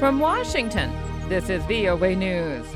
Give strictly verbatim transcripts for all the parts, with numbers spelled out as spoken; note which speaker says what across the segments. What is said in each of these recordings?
Speaker 1: From Washington, this is V O A News.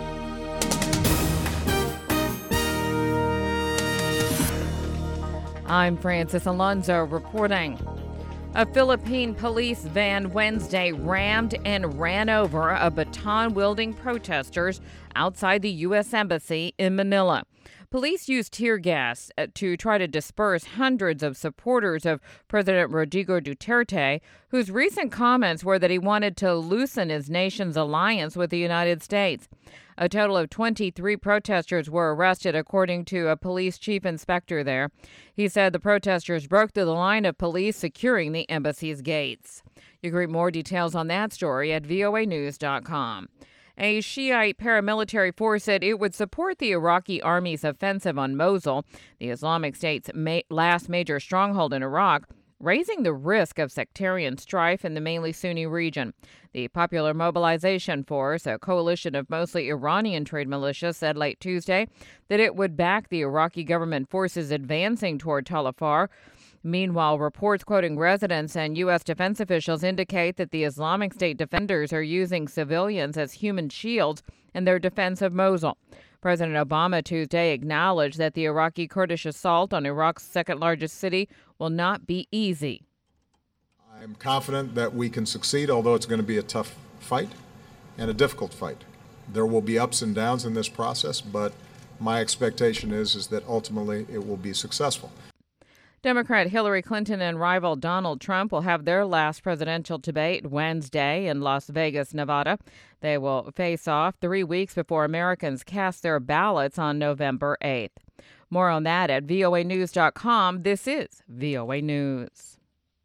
Speaker 1: I'm Francis Alonso reporting. A Philippine police van Wednesday rammed and ran over a baton-wielding protesters outside the U S Embassy in Manila. Police used tear gas to try to disperse hundreds of supporters of President Rodrigo Duterte, whose recent comments were that he wanted to loosen his nation's alliance with the United States. A total of twenty-three protesters were arrested, according to a police chief inspector there. He said the protesters broke through the line of police securing the embassy's gates. You can read more details on that story at V O A news dot com. A Shiite paramilitary force said it would support the Iraqi army's offensive on Mosul, the Islamic State's ma- last major stronghold in Iraq, raising the risk of sectarian strife in the mainly Sunni region. The Popular Mobilization Force, a coalition of mostly Iranian-trained militias, said late Tuesday that it would back the Iraqi government forces advancing toward Tal Afar. Meanwhile, reports quoting residents and U S defense officials indicate that the Islamic State defenders are using civilians as human shields in their defense of Mosul. President Obama Tuesday acknowledged that the Iraqi Kurdish assault on Iraq's second-largest city will not be easy.
Speaker 2: I'm confident that we can succeed, although it's going to be a tough fight and a difficult fight. There will be ups and downs in this process, but my expectation is, is that ultimately it will be successful.
Speaker 1: Democrat Hillary Clinton and rival Donald Trump will have their last presidential debate Wednesday in Las Vegas, Nevada. They will face off three weeks before Americans cast their ballots on November eighth. More on that at V O A news dot com. This is V O A News.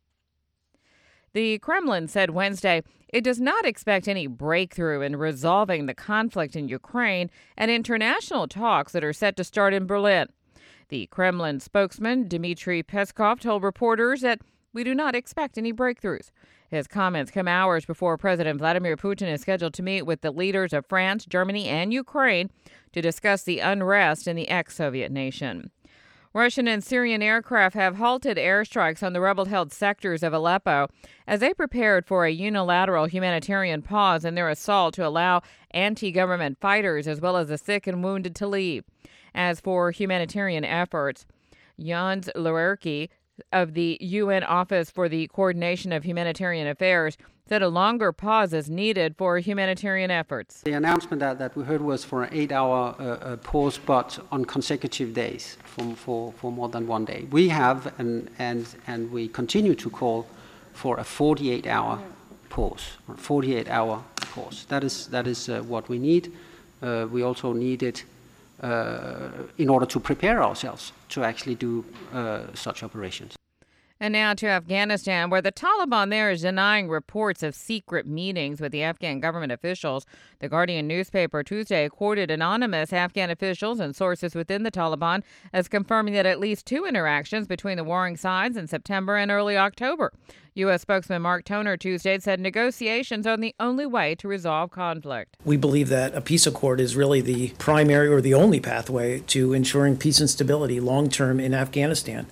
Speaker 1: The Kremlin said Wednesday it does not expect any breakthrough in resolving the conflict in Ukraine at international talks that are set to start in Berlin. The Kremlin spokesman, Dmitry Peskov, told reporters that we do not expect any breakthroughs. His comments come hours before President Vladimir Putin is scheduled to meet with the leaders of France, Germany, and Ukraine to discuss the unrest in the ex-Soviet nation. Russian and Syrian aircraft have halted airstrikes on the rebel-held sectors of Aleppo as they prepared for a unilateral humanitarian pause in their assault to allow anti-government fighters as well as the sick and wounded to leave. As for humanitarian efforts, Jens Lerky of the U N Office for the Coordination of Humanitarian Affairs said a longer pause is needed for humanitarian efforts.
Speaker 3: The announcement that, that we heard was for an eight-hour uh, uh, pause, but on consecutive days for, for, for more than one day. We have, and, and, and we continue to call for a forty-eight hour pause, or forty-eight hour pause. That is, that is uh, what we need. Uh, we also need it Uh, in order to prepare ourselves to actually do uh, such operations.
Speaker 1: And now to Afghanistan, where the Taliban there is denying reports of secret meetings with the Afghan government officials. The Guardian newspaper Tuesday quoted anonymous Afghan officials and sources within the Taliban as confirming that at least two interactions between the warring sides in September and early October. U S spokesman Mark Toner Tuesday said negotiations are the only way to resolve conflict.
Speaker 4: We believe that a peace accord is really the primary or the only pathway to ensuring peace and stability long-term in Afghanistan.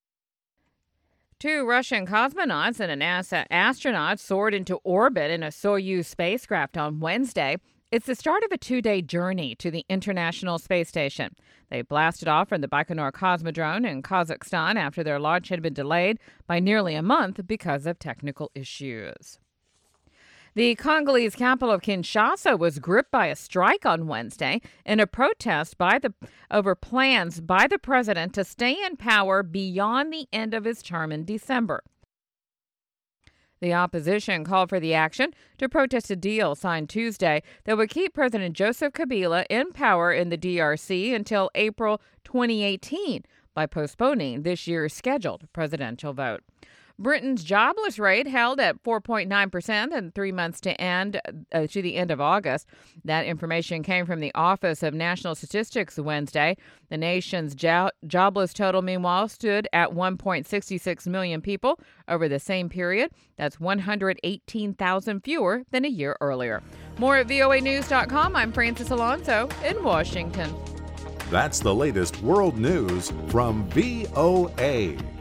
Speaker 1: Two Russian cosmonauts and a NASA astronaut soared into orbit in a Soyuz spacecraft on Wednesday. It's the start of a two-day journey to the International Space Station. They blasted off from the Baikonur Cosmodrome in Kazakhstan after their launch had been delayed by nearly a month because of technical issues. The Congolese capital of Kinshasa was gripped by a strike on Wednesday in a protest by the over plans by the president to stay in power beyond the end of his term in December. The opposition called for the action to protest a deal signed Tuesday that would keep President Joseph Kabila in power in the D R C until April twenty eighteen by postponing this year's scheduled presidential vote. Britain's jobless rate held at four point nine percent in three months to end uh, to the end of August. That information came from the Office of National Statistics Wednesday. The nation's jo- jobless total, meanwhile, stood at one point six six million people over the same period. That's one hundred eighteen thousand fewer than a year earlier. More at V O A news dot com. I'm Francis Alonso in Washington.
Speaker 5: That's the latest world news from V O A.